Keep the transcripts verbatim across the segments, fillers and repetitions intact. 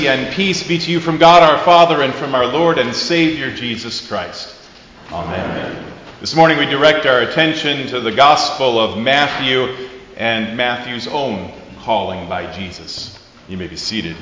And peace be to you from God our Father and from our Lord and Savior Jesus Christ. Amen. Amen. This morning we direct our attention to the Gospel of Matthew and Matthew's own calling by Jesus. You may be seated.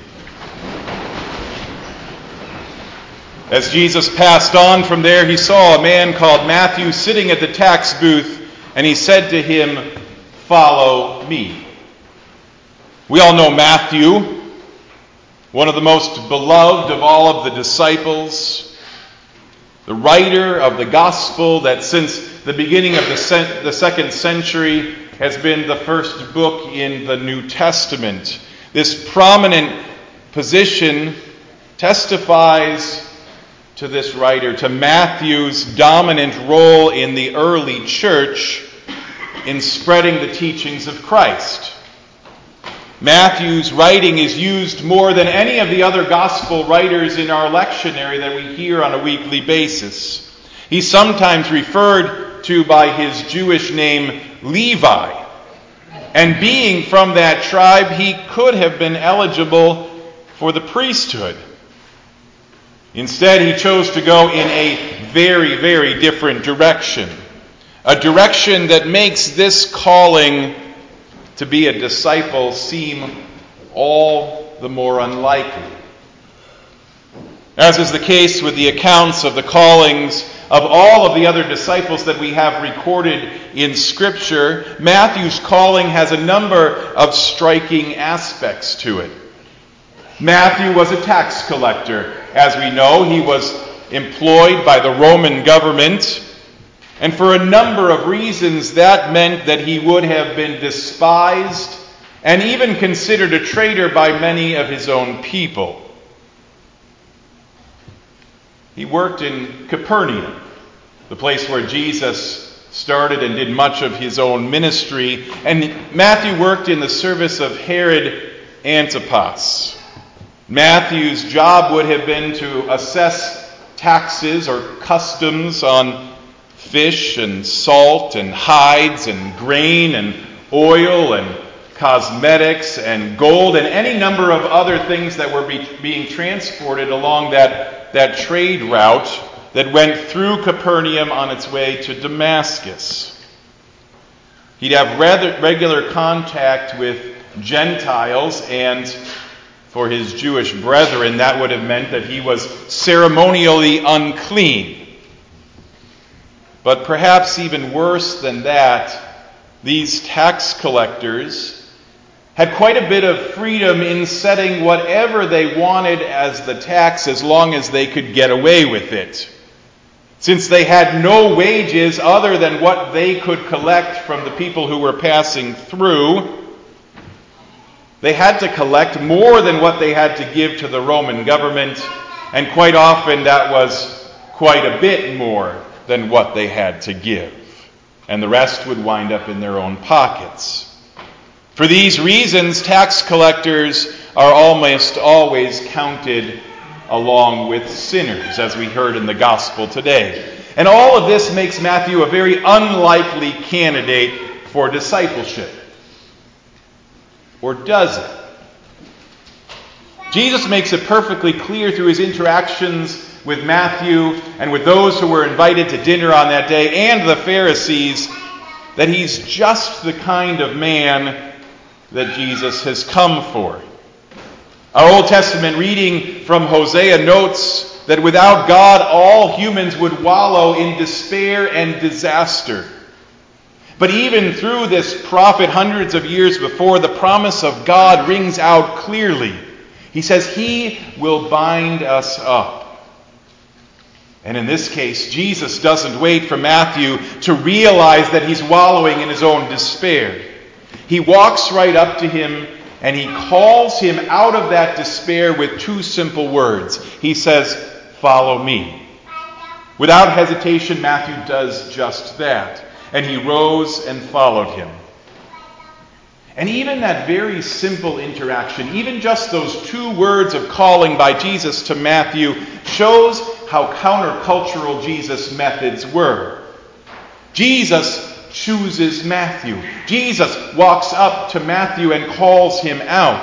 As Jesus passed on from there, he saw a man called Matthew sitting at the tax booth, and he said to him, "Follow me." We all know Matthew, one of the most beloved of all of the disciples, the writer of the gospel that since the beginning of the, se- the second century has been the first book in the New Testament. This prominent position testifies to this writer, to Matthew's dominant role in the early church in spreading the teachings of Christ. Matthew's writing is used more than any of the other gospel writers in our lectionary that we hear on a weekly basis. He's sometimes referred to by his Jewish name Levi. And being from that tribe, he could have been eligible for the priesthood. Instead, he chose to go in a very, very different direction. A direction that makes this calling to be a disciple seem all the more unlikely. As is the case with the accounts of the callings of all of the other disciples that we have recorded in Scripture, Matthew's calling has a number of striking aspects to it. Matthew was a tax collector. As we know, he was employed by the Roman government. And for a number of reasons, that meant that he would have been despised and even considered a traitor by many of his own people. He worked in Capernaum, the place where Jesus started and did much of his own ministry. And Matthew worked in the service of Herod Antipas. Matthew's job would have been to assess taxes or customs on fish and salt and hides and grain and oil and cosmetics and gold and any number of other things that were be, being transported along that, that trade route that went through Capernaum on its way to Damascus. He'd have rather regular contact with Gentiles, and for his Jewish brethren, that would have meant that he was ceremonially unclean. But perhaps even worse than that, these tax collectors had quite a bit of freedom in setting whatever they wanted as the tax as long as they could get away with it. Since they had no wages other than what they could collect from the people who were passing through, they had to collect more than what they had to give to the Roman government, and quite often that was quite a bit more than what they had to give. And the rest would wind up in their own pockets. For these reasons, tax collectors are almost always counted along with sinners, as we heard in the gospel today. And all of this makes Matthew a very unlikely candidate for discipleship. Or does it? Jesus makes it perfectly clear through his interactions with Matthew and with those who were invited to dinner on that day and the Pharisees that he's just the kind of man that Jesus has come for. Our Old Testament reading from Hosea notes that without God, all humans would wallow in despair and disaster. But even through this prophet hundreds of years before, the promise of God rings out clearly. He says, "He will bind us up." And in this case, Jesus doesn't wait for Matthew to realize that he's wallowing in his own despair. He walks right up to him and he calls him out of that despair with two simple words. He says, "Follow me." Without hesitation, Matthew does just that. And he rose and followed him. And even that very simple interaction, even just those two words of calling by Jesus to Matthew, shows how countercultural Jesus' methods were. Jesus chooses Matthew. Jesus walks up to Matthew and calls him out.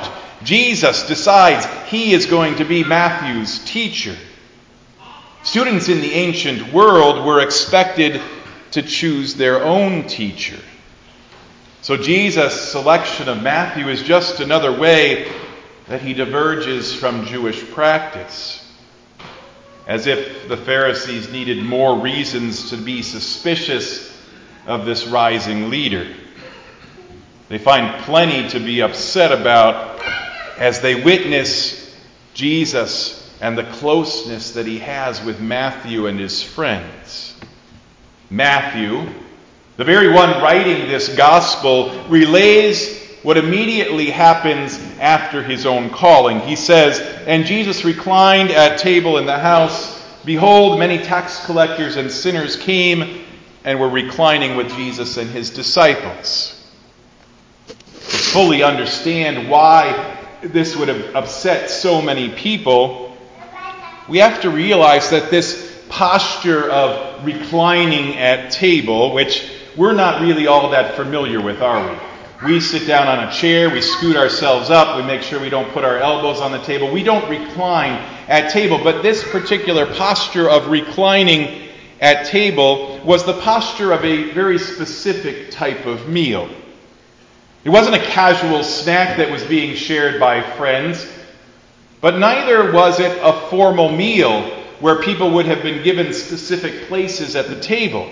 Jesus decides he is going to be Matthew's teacher. Students in the ancient world were expected to choose their own teacher. So Jesus' selection of Matthew is just another way that he diverges from Jewish practice. As if the Pharisees needed more reasons to be suspicious of this rising leader. They find plenty to be upset about as they witness Jesus and the closeness that he has with Matthew and his friends. Matthew, the very one writing this gospel, relays what immediately happens after his own calling. He says, "And Jesus reclined at table in the house. Behold, many tax collectors and sinners came and were reclining with Jesus and his disciples." To fully understand why this would have upset so many people, we have to realize that this posture of reclining at table, which we're not really all that familiar with, are we? We sit down on a chair, we scoot ourselves up, we make sure we don't put our elbows on the table. We don't recline at table, but this particular posture of reclining at table was the posture of a very specific type of meal. It wasn't a casual snack that was being shared by friends, but neither was it a formal meal where people would have been given specific places at the table.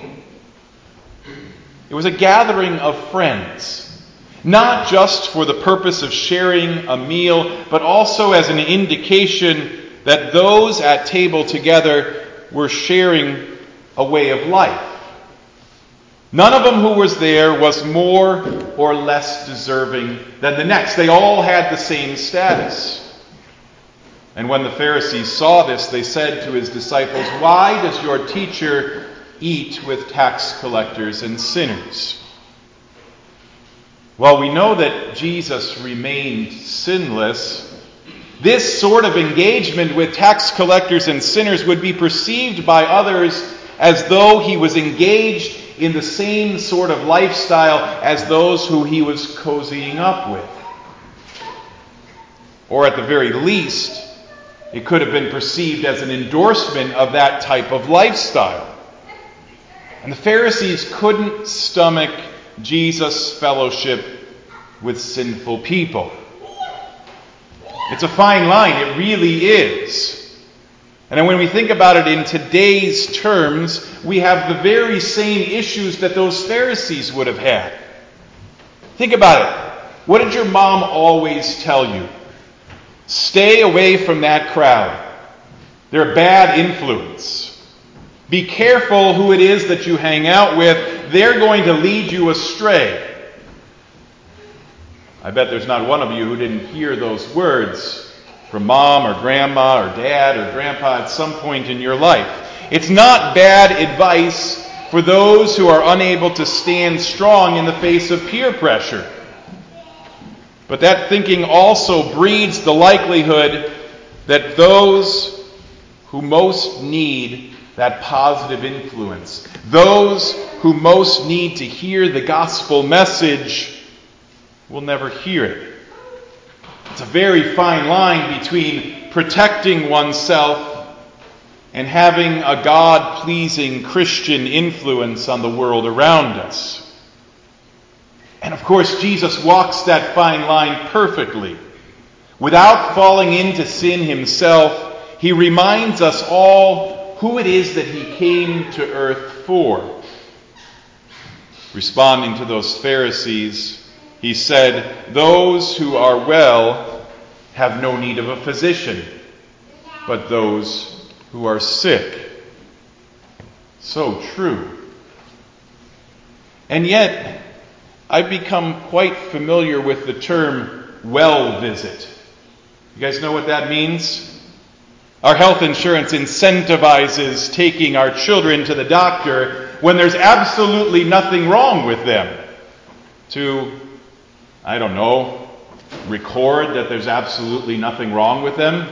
It was a gathering of friends, not just for the purpose of sharing a meal, but also as an indication that those at table together were sharing a way of life. None of them who was there was more or less deserving than the next. They all had the same status. And when the Pharisees saw this, they said to his disciples, "Why does your teacher eat with tax collectors and sinners?" While we know that Jesus remained sinless, this sort of engagement with tax collectors and sinners would be perceived by others as though he was engaged in the same sort of lifestyle as those who he was cozying up with. Or at the very least, it could have been perceived as an endorsement of that type of lifestyle. And the Pharisees couldn't stomach Jesus' fellowship with sinful people. It's a fine line, it really is. And when we think about it in today's terms, we have the very same issues that those Pharisees would have had. Think about it. What did your mom always tell you? Stay away from that crowd. They're a bad influence. Be careful who it is that you hang out with. They're going to lead you astray. I bet there's not one of you who didn't hear those words from mom or grandma or dad or grandpa at some point in your life. It's not bad advice for those who are unable to stand strong in the face of peer pressure. But that thinking also breeds the likelihood that those who most need that positive influence, those who most need to hear the gospel message, will never hear it. It's a very fine line between protecting oneself and having a God-pleasing Christian influence on the world around us. And of course, Jesus walks that fine line perfectly. Without falling into sin himself, he reminds us all who it is that he came to earth for. Responding to those Pharisees, he said, "Those who are well have no need of a physician, but those who are sick." So true. And yet, I've become quite familiar with the term well visit. You guys know what that means? Our health insurance incentivizes taking our children to the doctor when there's absolutely nothing wrong with them. To, I don't know, record that there's absolutely nothing wrong with them.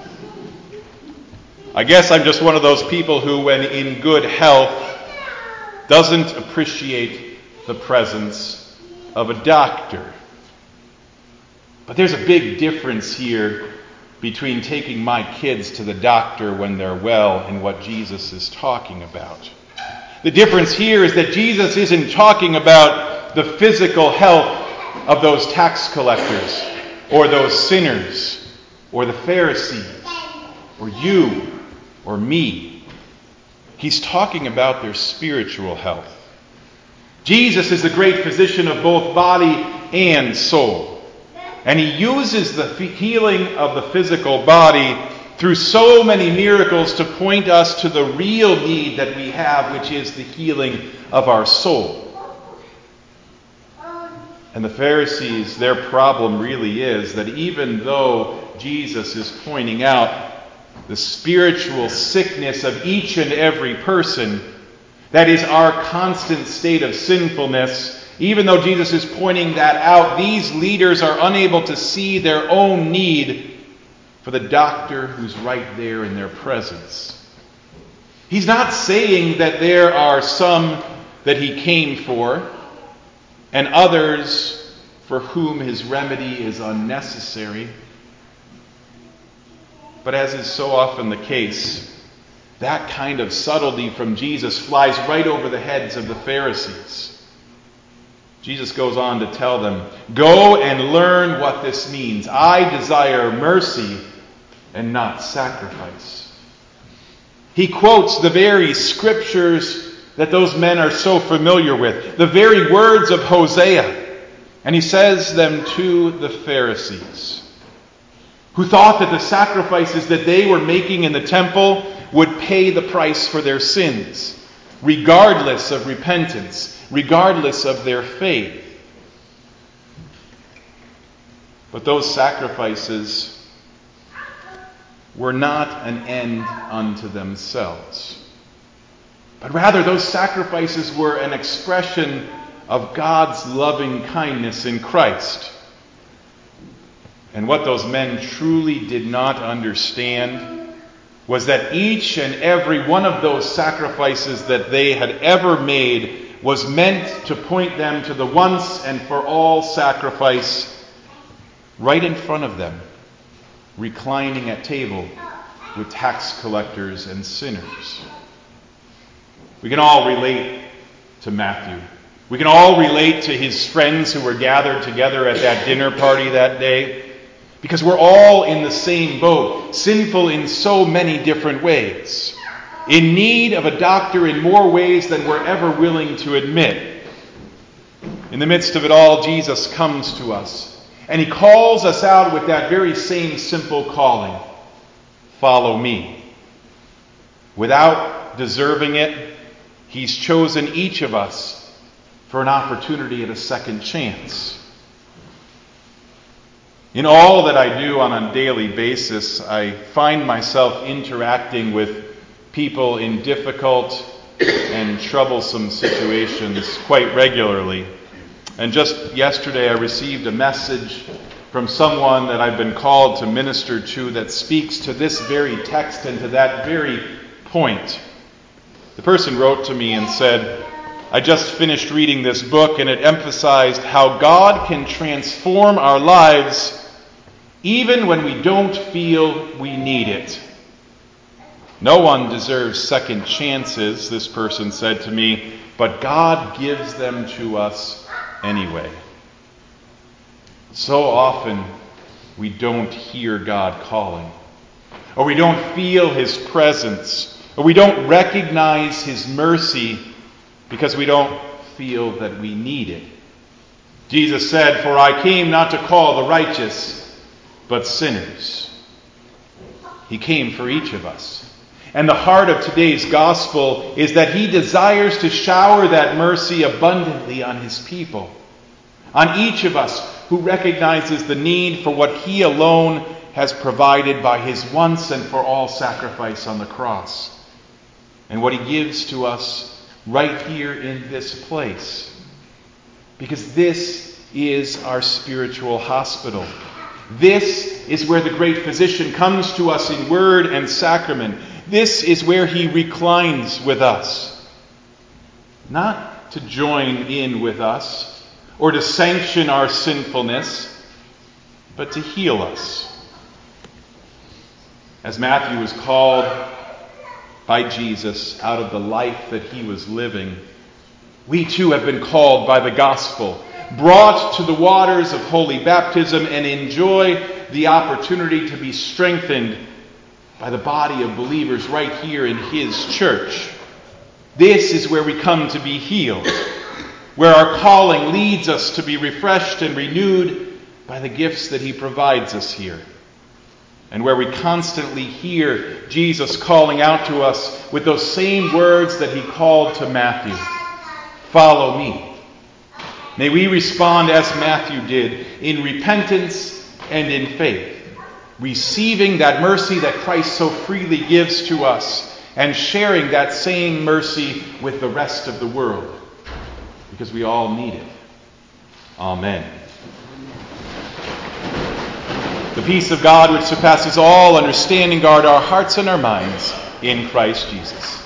I guess I'm just one of those people who, when in good health, doesn't appreciate the presence of a doctor. But there's a big difference here between taking my kids to the doctor when they're well and what Jesus is talking about. The difference here is that Jesus isn't talking about the physical health of those tax collectors or those sinners or the Pharisees or you or me. He's talking about their spiritual health. Jesus is the great physician of both body and soul. And he uses the healing of the physical body through so many miracles to point us to the real need that we have, which is the healing of our soul. And the Pharisees, their problem really is that even though Jesus is pointing out the spiritual sickness of each and every person, that is our constant state of sinfulness, even though Jesus is pointing that out, these leaders are unable to see their own need for the doctor who's right there in their presence. He's not saying that there are some that he came for and others for whom his remedy is unnecessary. But as is so often the case, that kind of subtlety from Jesus flies right over the heads of the Pharisees. Jesus goes on to tell them, "Go and learn what this means. I desire mercy and not sacrifice." He quotes the very scriptures that those men are so familiar with, the very words of Hosea, and he says them to the Pharisees, who thought that the sacrifices that they were making in the temple would pay the price for their sins, regardless of repentance, regardless of their faith. But those sacrifices were not an end unto themselves, but rather those sacrifices were an expression of God's loving kindness in Christ. And what those men truly did not understand was that each and every one of those sacrifices that they had ever made was meant to point them to the once and for all sacrifice right in front of them, reclining at table with tax collectors and sinners. We can all relate to Matthew. We can all relate to his friends who were gathered together at that dinner party that day, because we're all in the same boat, sinful in so many different ways, in need of a doctor in more ways than we're ever willing to admit. In the midst of it all, Jesus comes to us, and he calls us out with that very same simple calling: follow me. Without deserving it, he's chosen each of us for an opportunity at a second chance. In all that I do on a daily basis, I find myself interacting with people in difficult and troublesome situations quite regularly. And just yesterday I received a message from someone that I've been called to minister to that speaks to this very text and to that very point. The person wrote to me and said, "I just finished reading this book, and it emphasized how God can transform our lives even when we don't feel we need it. No one deserves second chances," this person said to me, "but God gives them to us anyway." So often we don't hear God calling, or we don't feel his presence, or we don't recognize his mercy because we don't feel that we need it. Jesus said, "For I came not to call the righteous, but sinners." He came for each of us. And the heart of today's gospel is that he desires to shower that mercy abundantly on his people, on each of us who recognizes the need for what he alone has provided by his once and for all sacrifice on the cross, and what he gives to us right here in this place. Because this is our spiritual hospital. This is where the great physician comes to us in word and sacrament. This is where he reclines with us. Not to join in with us or to sanction our sinfulness, but to heal us. As Matthew was called by Jesus out of the life that he was living, we too have been called by the gospel, brought to the waters of holy baptism, and enjoy the opportunity to be strengthened by the body of believers right here in his church. This is where we come to be healed, where our calling leads us to be refreshed and renewed by the gifts that he provides us here, and where we constantly hear Jesus calling out to us with those same words that he called to Matthew, "Follow me." May we respond as Matthew did, in repentance and in faith, receiving that mercy that Christ so freely gives to us, and sharing that same mercy with the rest of the world, because we all need it. Amen. The peace of God, which surpasses all understanding, guard our hearts and our minds in Christ Jesus.